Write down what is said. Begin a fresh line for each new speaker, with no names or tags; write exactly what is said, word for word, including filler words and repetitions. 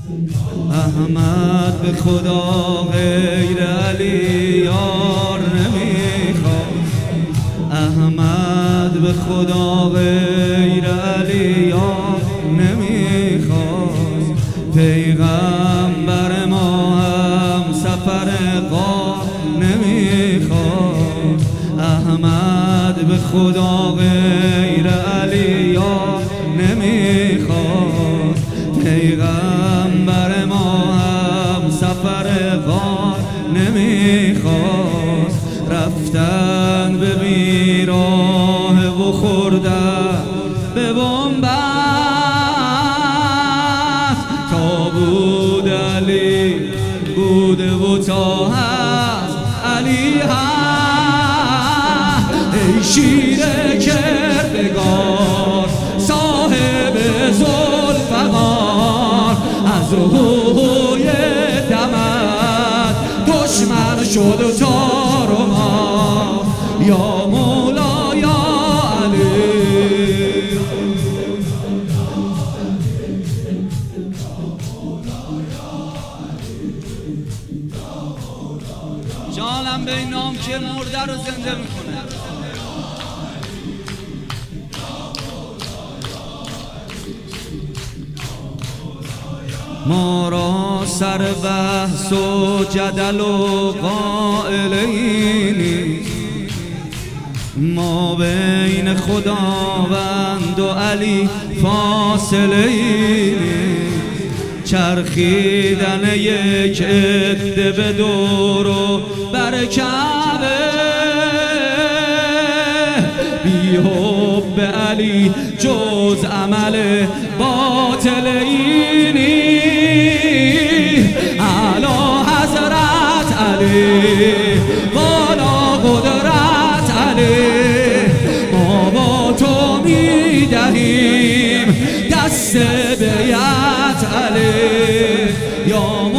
احمد به خدا غیر علی یار نمیخواد. احمد به خدا غیر علی یار نمیخواد. پیغمبر ما هم سفر غار نمیخواد. احمد به خدا غیر علی یار نمیخواد. پیغمبر ما هم سفر غار نمیخواد. رفتن به بیراه و خوردن به بنبست تا بود علی بوده و تا هست علی هست. ای شیر کردگار صاحب ذوالفقار از هوی دمت دشمن شد و تار و مار یا مولا یا علی. جانم به این نام که مرده رو زنده میکنه. ما را سر بحث و جدل و قائلینی، ما بین خداوند و علی فاصله اینی. چرخیدن یک عده به دور و بر کعبه، بی حب علی جز عمل باطل اینی. اعلی حضرت علی بالا قدرت علی، ما با تو میدهیم دست بیعت علی یا